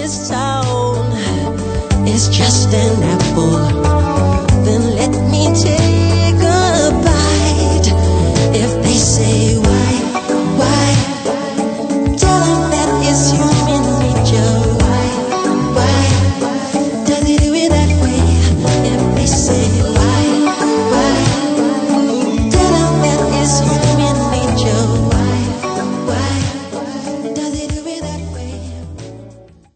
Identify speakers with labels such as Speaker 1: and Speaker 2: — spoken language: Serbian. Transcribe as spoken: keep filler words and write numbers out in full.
Speaker 1: this town is just an apple, then let me tell